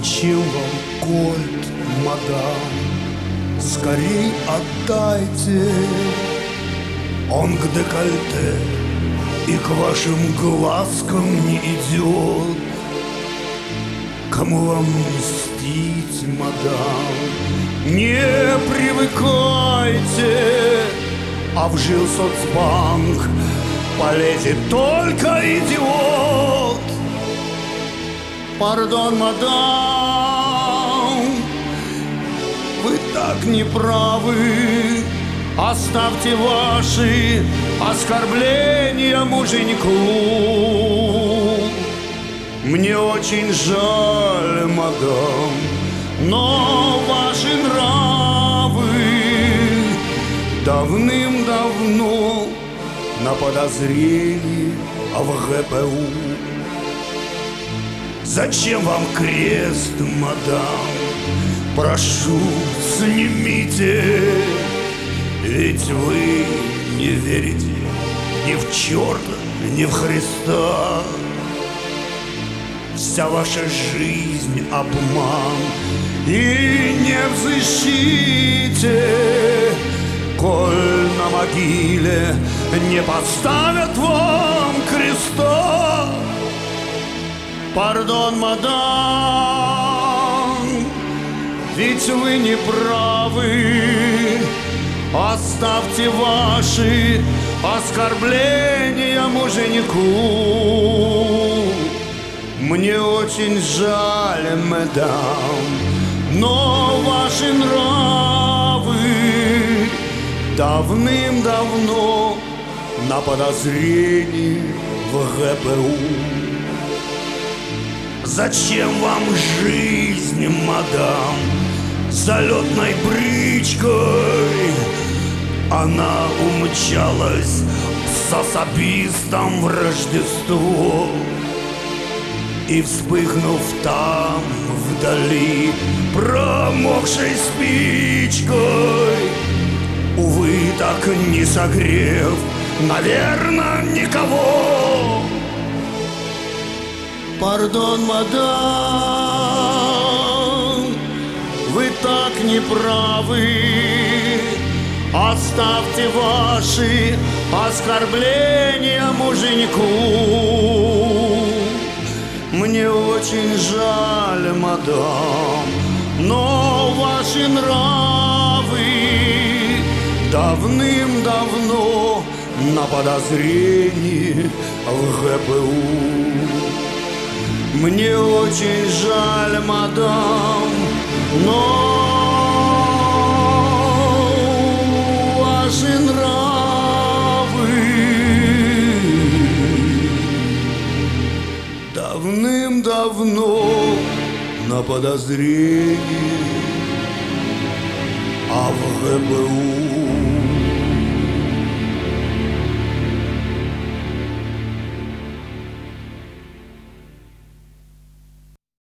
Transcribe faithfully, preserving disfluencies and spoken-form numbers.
Зачем вам кольт, мадам? Скорей отдайте. Он к декольте и к вашим глазкам не идет. Кому вам мстить, мадам? Не привыкайте, а в жилсоцбанк полезет только идиот. Пардон, мадам, вы так неправы. Оставьте ваши оскорбления муженьку. Мне очень жаль, мадам, но ваши нравы давным-давно на подозрении в ГПУ. Зачем вам крест, мадам? Прошу, снимите. Ведь вы не верите ни в черта, ни в Христа. Вся ваша жизнь обман, и не взыщите, коль на могиле не поставят вам креста. Пардон, мадам, ведь вы не правы. Оставьте ваши оскорбления муженьку. Мне очень жаль, мадам, но ваши нравы давным-давно на подозрении в ГПУ. Зачем вам жизнь, мадам, залетной бричкой? Она умчалась с особистом в Рождество. И, вспыхнув там вдали промокшей спичкой, увы, так не согрев, наверное, никого. Пардон, мадам, вы так неправы. Оставьте ваши оскорбления муженьку. Мне очень жаль, мадам, но ваши нравы давным-давно на подозрении в ГПУ. Мне очень жаль, мадам, но ваши нравы давным-давно на подозрении, а в ГПУ.